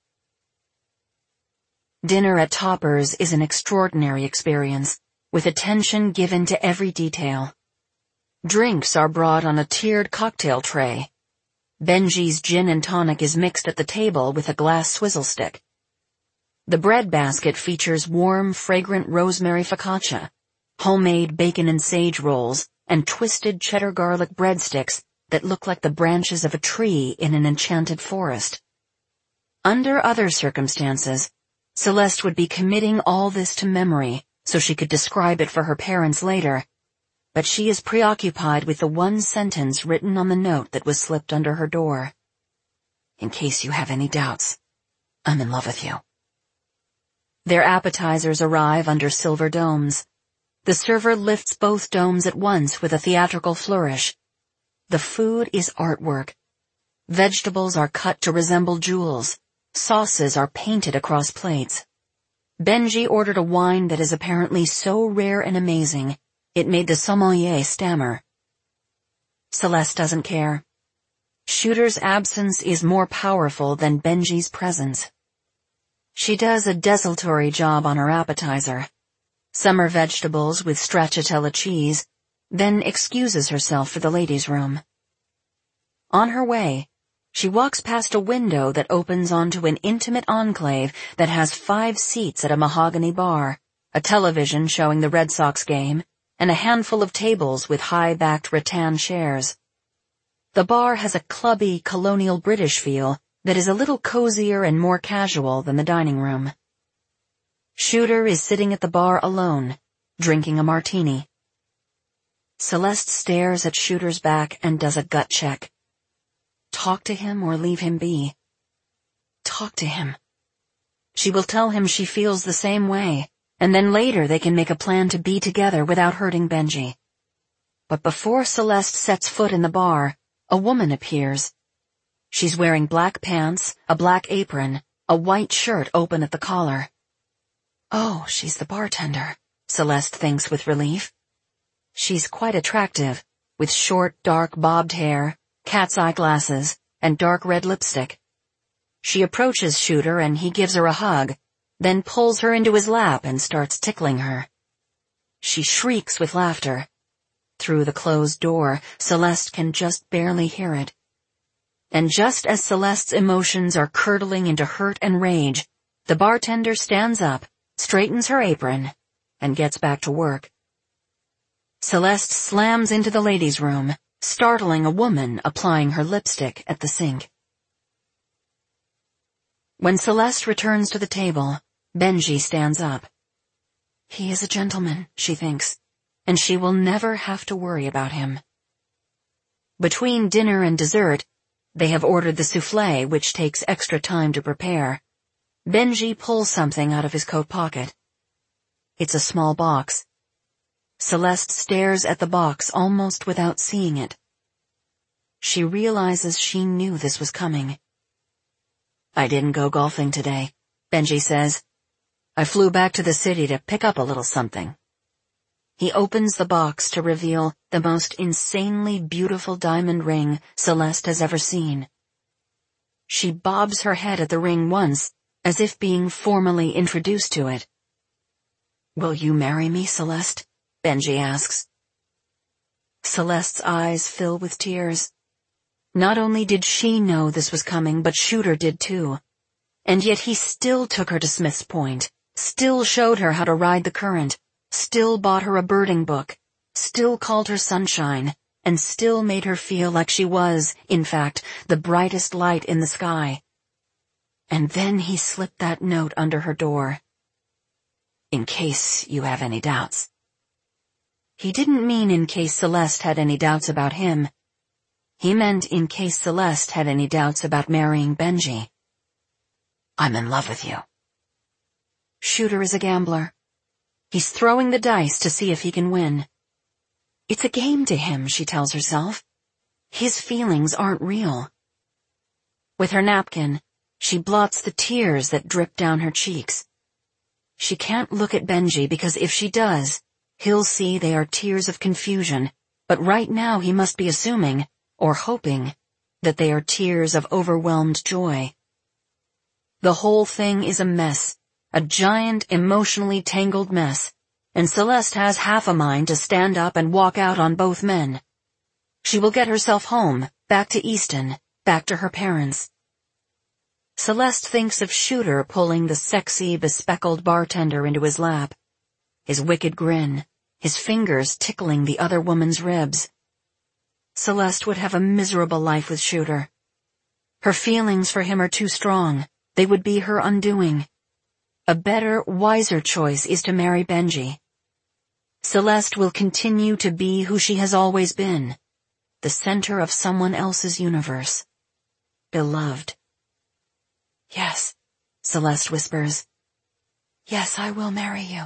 Dinner at Topper's is an extraordinary experience, with attention given to every detail. Drinks are brought on a tiered cocktail tray. Benji's gin and tonic is mixed at the table with a glass swizzle stick. The bread basket features warm, fragrant rosemary focaccia, homemade bacon and sage rolls, and twisted cheddar garlic breadsticks that look like the branches of a tree in an enchanted forest. Under other circumstances, Celeste would be committing all this to memory so she could describe it for her parents later, but she is preoccupied with the one sentence written on the note that was slipped under her door. In case you have any doubts, I'm in love with you. Their appetizers arrive under silver domes. The server lifts both domes at once with a theatrical flourish. The food is artwork. Vegetables are cut to resemble jewels. Sauces are painted across plates. Benji ordered a wine that is apparently so rare and amazing, it made the sommelier stammer. Celeste doesn't care. Shooter's absence is more powerful than Benji's presence. She does a desultory job on her appetizer. Summer vegetables with stracciatella cheese, then excuses herself for the ladies' room. On her way, she walks past a window that opens onto an intimate enclave that has five seats at a mahogany bar, a television showing the Red Sox game, and a handful of tables with high-backed rattan chairs. The bar has a clubby, colonial British feel that is a little cozier and more casual than the dining room. Shooter is sitting at the bar alone, drinking a martini. Celeste stares at Shooter's back and does a gut check. Talk to him or leave him be. Talk to him. She will tell him she feels the same way, and then later they can make a plan to be together without hurting Benji. But before Celeste sets foot in the bar, a woman appears. She's wearing black pants, a black apron, a white shirt open at the collar. Oh, she's the bartender, Celeste thinks with relief. She's quite attractive, with short, dark bobbed hair, cat's eye glasses, and dark red lipstick. She approaches Shooter and he gives her a hug, then pulls her into his lap and starts tickling her. She shrieks with laughter. Through the closed door, Celeste can just barely hear it. And just as Celeste's emotions are curdling into hurt and rage, the bartender stands up, straightens her apron, and gets back to work. Celeste slams into the ladies' room, startling a woman applying her lipstick at the sink. When Celeste returns to the table, Benji stands up. He is a gentleman, she thinks, and she will never have to worry about him. Between dinner and dessert, they have ordered the souffle, which takes extra time to prepare. Benji pulls something out of his coat pocket. It's a small box. Celeste stares at the box almost without seeing it. She realizes she knew this was coming. I didn't go golfing today, Benji says. I flew back to the city to pick up a little something. He opens the box to reveal the most insanely beautiful diamond ring Celeste has ever seen. She bobs her head at the ring once, as if being formally introduced to it. Will you marry me, Celeste? Benji asks. Celeste's eyes fill with tears. Not only did she know this was coming, but Shooter did too. And yet he still took her to Smith's Point, still showed her how to ride the current, still bought her a birding book, still called her sunshine, and still made her feel like she was, in fact, the brightest light in the sky. And then he slipped that note under her door. In case you have any doubts. He didn't mean in case Celeste had any doubts about him. He meant in case Celeste had any doubts about marrying Benji. I'm in love with you. Shooter is a gambler. He's throwing the dice to see if he can win. It's a game to him, she tells herself. His feelings aren't real. With her napkin, she blots the tears that drip down her cheeks. She can't look at Benji because if she does, he'll see they are tears of confusion, but right now he must be assuming, or hoping, that they are tears of overwhelmed joy. The whole thing is a mess, a giant, emotionally tangled mess, and Celeste has half a mind to stand up and walk out on both men. She will get herself home, back to Easton, back to her parents. Celeste thinks of Shooter pulling the sexy, bespectacled bartender into his lap. His wicked grin, his fingers tickling the other woman's ribs. Celeste would have a miserable life with Shooter. Her feelings for him are too strong. They would be her undoing. A better, wiser choice is to marry Benji. Celeste will continue to be who she has always been, the center of someone else's universe. Beloved. Yes, Celeste whispers. Yes, I will marry you.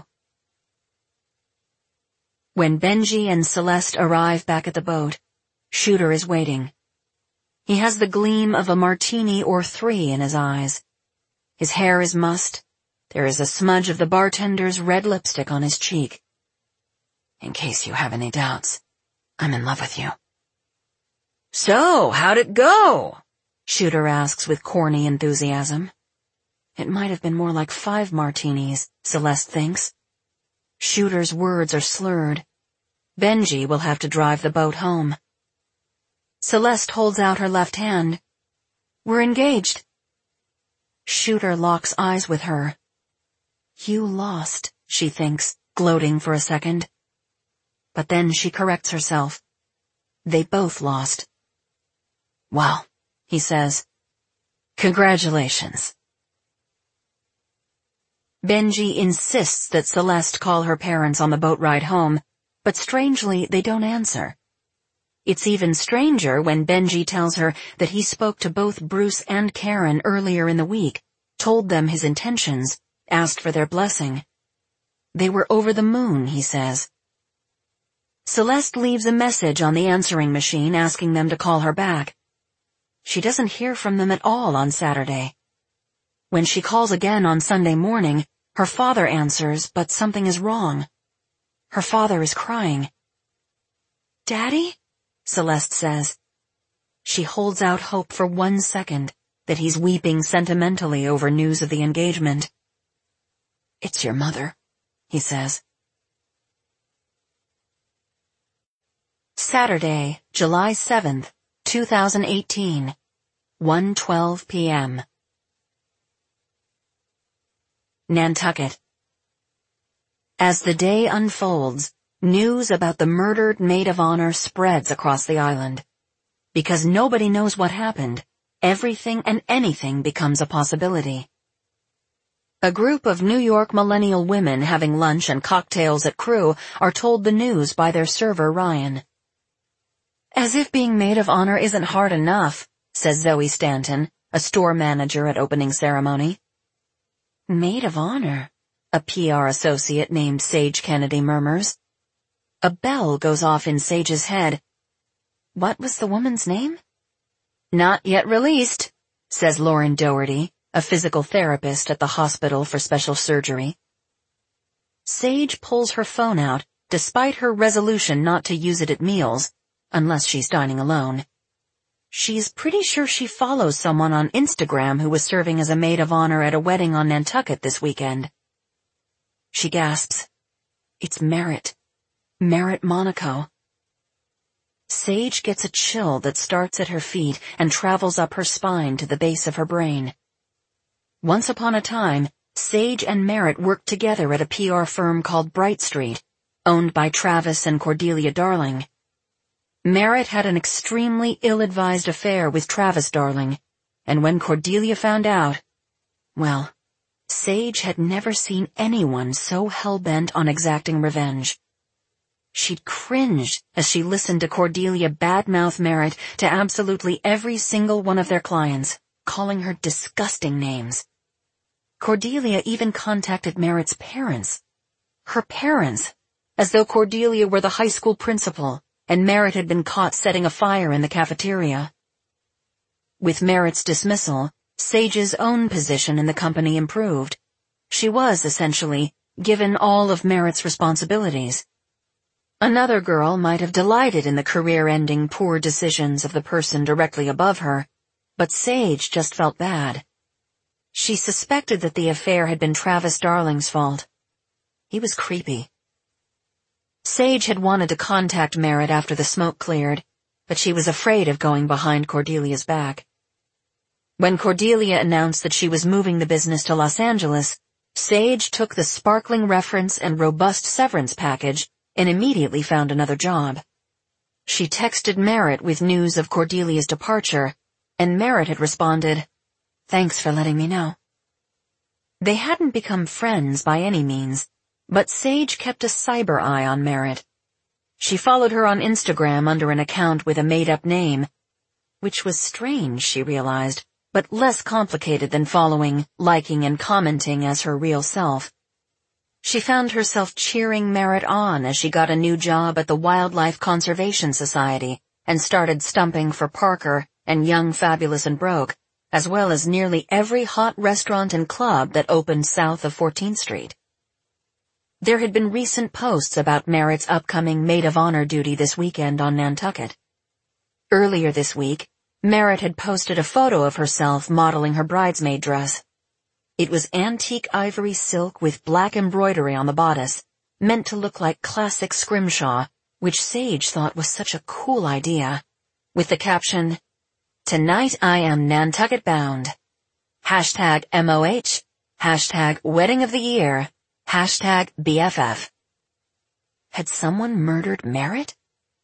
When Benji and Celeste arrive back at the boat, Shooter is waiting. He has the gleam of a martini or three in his eyes. His hair is mussed. There is a smudge of the bartender's red lipstick on his cheek. In case you have any doubts, I'm in love with you. So, how'd it go? Shooter asks with corny enthusiasm. It might have been more like five martinis, Celeste thinks. Shooter's words are slurred. Benji will have to drive the boat home. Celeste holds out her left hand. We're engaged. Shooter locks eyes with her. You lost, she thinks, gloating for a second. But then she corrects herself. They both lost. Well, he says, congratulations. Benji insists that Celeste call her parents on the boat ride home, but strangely they don't answer. It's even stranger when Benji tells her that he spoke to both Bruce and Karen earlier in the week, told them his intentions, asked for their blessing. They were over the moon, he says. Celeste leaves a message on the answering machine asking them to call her back. She doesn't hear from them at all on Saturday. When she calls again on Sunday morning, her father answers, but something is wrong. Her father is crying. Daddy? Celeste says. She holds out hope for one second that he's weeping sentimentally over news of the engagement. "It's your mother," he says. Saturday, July seventh, two thousand eighteen, one twelve p m Nantucket. As the day unfolds, news about the murdered maid of honor spreads across the island. Because nobody knows what happened, everything and anything becomes a possibility. A group of New York millennial women having lunch and cocktails at Crew are told the news by their server Ryan. "As if being maid of honor isn't hard enough," says Zoe Stanton, a store manager at opening ceremony. "Maid of honor," a P R associate named Sage Kennedy murmurs. A bell goes off in Sage's head. What was the woman's name? "Not yet released," says Lauren Doherty, a physical therapist at the hospital for special surgery. Sage pulls her phone out, despite her resolution not to use it at meals, unless she's dining alone. She's pretty sure she follows someone on Instagram who was serving as a maid of honor at a wedding on Nantucket this weekend. She gasps. It's Merritt. Merritt Monaco. Sage gets a chill that starts at her feet and travels up her spine to the base of her brain. Once upon a time, Sage and Merritt worked together at a P R firm called Bright Street, owned by Travis and Cordelia Darling. Merritt had an extremely ill-advised affair with Travis Darling, and when Cordelia found out, well, Sage had never seen anyone so hell-bent on exacting revenge. She'd cringed as she listened to Cordelia badmouth Merritt to absolutely every single one of their clients, calling her disgusting names. Cordelia even contacted Merritt's parents. Her parents, as though Cordelia were the high school principal and Merritt had been caught setting a fire in the cafeteria. With Merritt's dismissal, Sage's own position in the company improved. She was, essentially, given all of Merritt's responsibilities. Another girl might have delighted in the career-ending poor decisions of the person directly above her, but Sage just felt bad. She suspected that the affair had been Travis Darling's fault. He was creepy. Sage had wanted to contact Merritt after the smoke cleared, but she was afraid of going behind Cordelia's back. When Cordelia announced that she was moving the business to Los Angeles, Sage took the sparkling reference and robust severance package and immediately found another job. She texted Merritt with news of Cordelia's departure, and Merritt had responded, "Thanks for letting me know." They hadn't become friends by any means, but Sage kept a cyber eye on Merritt. She followed her on Instagram under an account with a made-up name, which was strange, she realized, but less complicated than following, liking, and commenting as her real self. She found herself cheering Merritt on as she got a new job at the Wildlife Conservation Society and started stumping for Parker and Young, Fabulous, and Broke, as well as nearly every hot restaurant and club that opened south of fourteenth street. There had been recent posts about Merritt's upcoming maid of honor duty this weekend on Nantucket. Earlier this week, Merritt had posted a photo of herself modeling her bridesmaid dress. It was antique ivory silk with black embroidery on the bodice, meant to look like classic scrimshaw, which Sage thought was such a cool idea, with the caption, "Tonight I am Nantucket bound. Hashtag M O H, hashtag wedding of the year, hashtag B F F. Had someone murdered Merritt?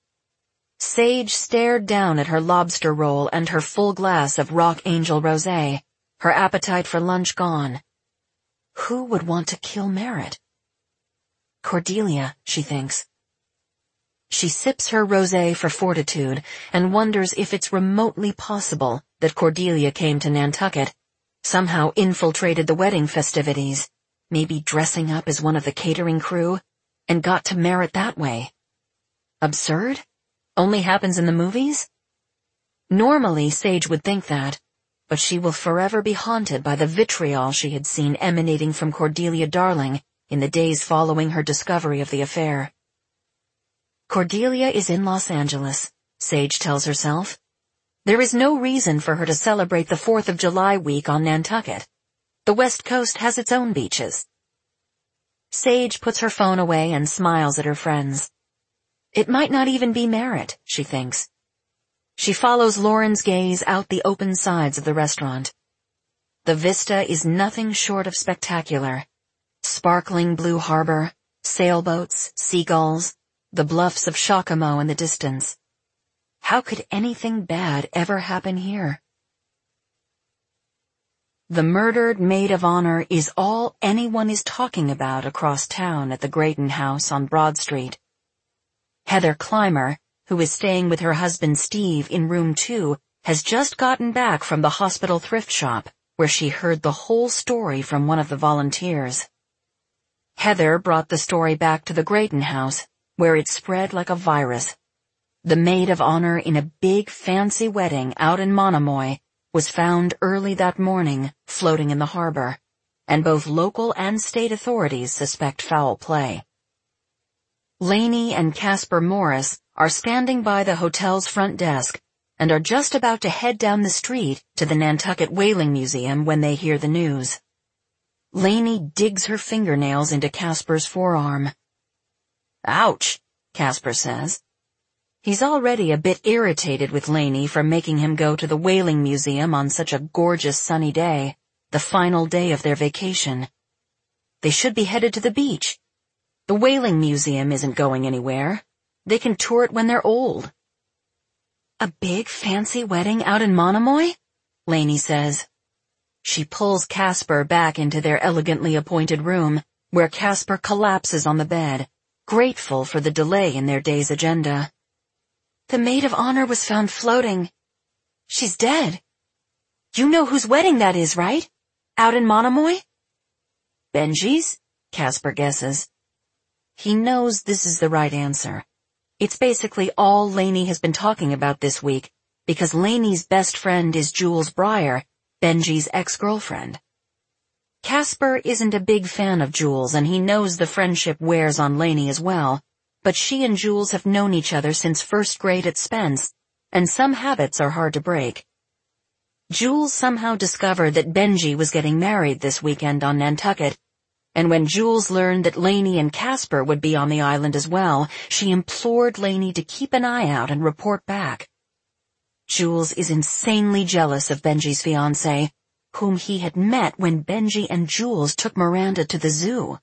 Sage stared down at her lobster roll and her full glass of Rock Angel Rosé, her appetite for lunch gone. Who would want to kill Merritt? Cordelia, she thinks. She sips her rosé for fortitude and wonders if it's remotely possible that Cordelia came to Nantucket, somehow infiltrated the wedding festivities, maybe dressing up as one of the catering crew, and got to Merritt that way. Absurd? Only happens in the movies? Normally, Sage would think that, but she will forever be haunted by the vitriol she had seen emanating from Cordelia Darling in the days following her discovery of the affair. Cordelia is in Los Angeles, Sage tells herself. There is no reason for her to celebrate the fourth of July week on Nantucket. The West Coast has its own beaches. Sage puts her phone away and smiles at her friends. It might not even be Merritt, she thinks. She follows Lauren's gaze out the open sides of the restaurant. The vista is nothing short of spectacular. Sparkling blue harbor, sailboats, seagulls, the bluffs of Shakamo in the distance. How could anything bad ever happen here? The murdered maid of honor is all anyone is talking about across town at the Grayton house on Broad Street. Heather Clymer, who is staying with her husband Steve in room two, has just gotten back from the hospital thrift shop, where she heard the whole story from one of the volunteers. Heather brought the story back to the Grayton house, where it spread like a virus. The maid of honor in a big fancy wedding out in Monomoy was found early that morning, floating in the harbor, and both local and state authorities suspect foul play. Lainey and Casper Morris are standing by the hotel's front desk and are just about to head down the street to the Nantucket Whaling Museum when they hear the news. Lainey digs her fingernails into Casper's forearm. Ouch, Casper says. He's already a bit irritated with Lainey for making him go to the Whaling Museum on such a gorgeous sunny day, the final day of their vacation. They should be headed to the beach. The Whaling Museum isn't going anywhere. They can tour it when they're old. A big fancy wedding out in Monomoy? Lainey says. She pulls Casper back into their elegantly appointed room, where Casper collapses on the bed, grateful for the delay in their day's agenda. The maid of honor was found floating. She's dead. You know whose wedding that is, right? Out in Monomoy? Benji's? Casper guesses. He knows this is the right answer. It's basically all Lainey has been talking about this week, because Lainey's best friend is Jules Breyer, Benji's ex-girlfriend. Casper isn't a big fan of Jules, and he knows the friendship wears on Lainey as well, but she and Jules have known each other since first grade at Spence, and some habits are hard to break. Jules somehow discovered that Benji was getting married this weekend on Nantucket, and when Jules learned that Lainey and Casper would be on the island as well, she implored Lainey to keep an eye out and report back. Jules is insanely jealous of Benji's fiancée, whom he had met when Benji and Jules took Miranda to the zoo.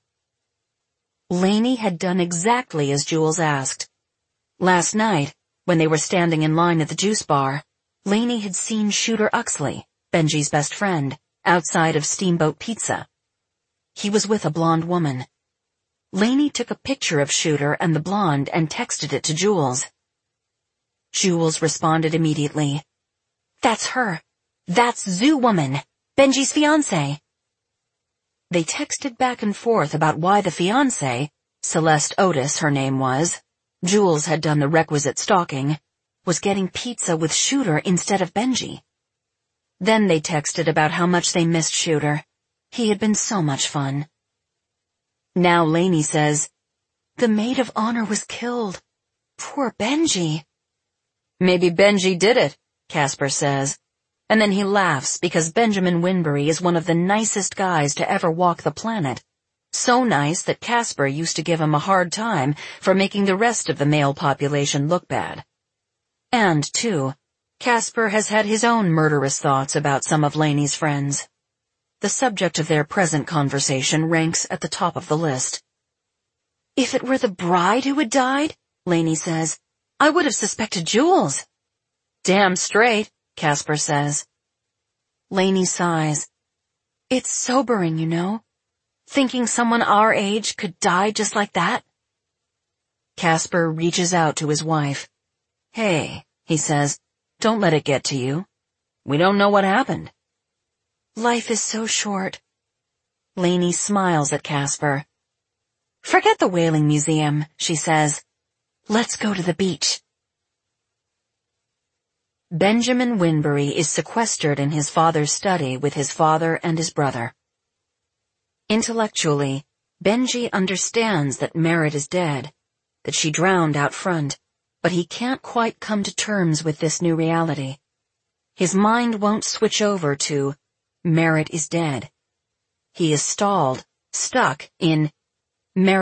Lainey had done exactly as Jules asked. Last night, when they were standing in line at the juice bar, Lainey had seen Shooter Uxley, Benji's best friend, outside of Steamboat Pizza. He was with a blonde woman. Lainey took a picture of Shooter and the blonde and texted it to Jules. Jules responded immediately. That's her. That's Zoo Woman, Benji's fiancée. They texted back and forth about why the fiancée, Celeste Otis her name was, Jules had done the requisite stalking, was getting pizza with Shooter instead of Benji. Then they texted about how much they missed Shooter. He had been so much fun. Now Lainey says, the maid of honor was killed. Poor Benji. Maybe Benji did it, Casper says. And then he laughs because Benjamin Winbury is one of the nicest guys to ever walk the planet. So nice that Casper used to give him a hard time for making the rest of the male population look bad. And, too, Casper has had his own murderous thoughts about some of Lainey's friends. The subject of their present conversation ranks at the top of the list. If it were the bride who had died, Lainey says, I would have suspected Jules. Damn straight, Casper says. Lainey sighs. It's sobering, you know, thinking someone our age could die just like that. Casper reaches out to his wife. Hey, he says, don't let it get to you. We don't know what happened. Life is so short. Lainey smiles at Casper. Forget the Whaling Museum, she says. Let's go to the beach. Benjamin Winbury is sequestered in his father's study with his father and his brother. Intellectually, Benji understands that Merritt is dead, that she drowned out front, but he can't quite come to terms with this new reality. His mind won't switch over to Merritt is dead. He is stalled, stuck in Merritt